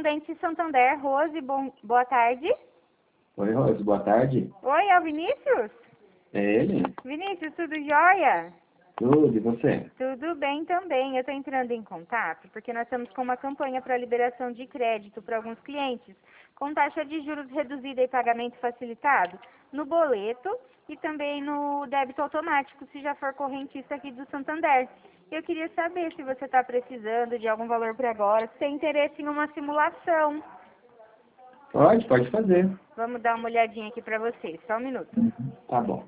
Correspondente Santander, Rose, boa tarde. Oi, Rose, boa tarde. Oi, é o Vinícius? É ele? Vinícius, tudo jóia? Tudo, e você? Tudo bem também. Eu estou entrando em contato porque nós estamos com uma campanha para liberação de crédito para alguns clientes, com taxa de juros reduzida e pagamento facilitado no boleto e também no débito automático, se já for correntista aqui do Santander. Eu queria saber se você está precisando de algum valor para agora, se tem interesse em uma simulação. Pode fazer. Vamos dar uma olhadinha aqui para vocês, só um minuto. Tá bom.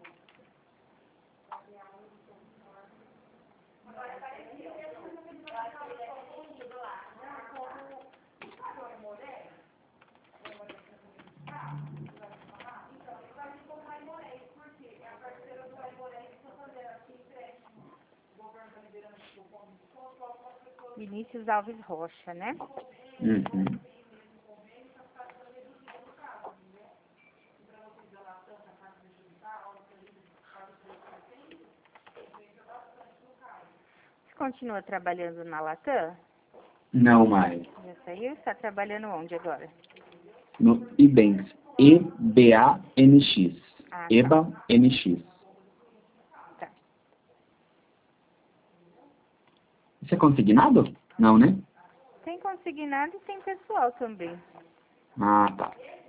Vinícius Alves Rocha, né? Uhum. Você continua trabalhando na Latam? Não mais. Já saiu? Está trabalhando onde agora? No Ebanks. EBANX. Ah, tá. EBANX. Tá. Isso é consignado? Não, né? Tem consignado e tem pessoal também. Ah, tá.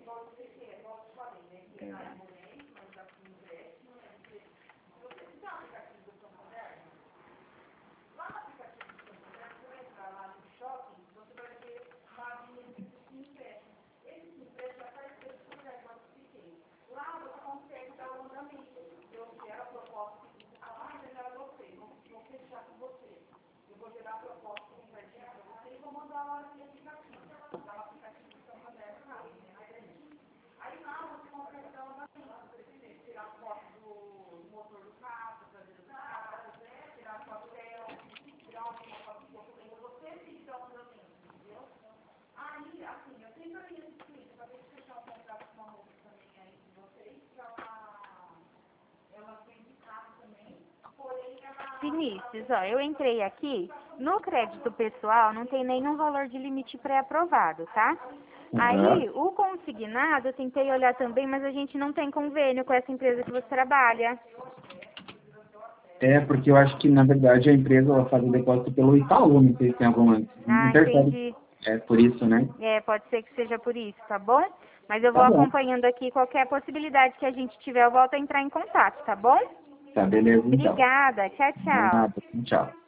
Vinícius, ó, eu entrei aqui, no crédito pessoal não tem nenhum valor de limite pré-aprovado, tá? Aí, o consignado, eu tentei olhar também, mas a gente não tem convênio com essa empresa que você trabalha. É, porque eu acho que, na verdade, a empresa ela faz o depósito pelo Itaú, não sei se tem alguma... Ah, entendi. É por isso, né? É, pode ser que seja por isso, tá bom? Mas eu vou Tá bom. acompanhando aqui qualquer possibilidade que a gente tiver, eu volto a entrar em contato, tá bom? Tá, beleza, então. Obrigada, tchau, tchau. Nada, tchau.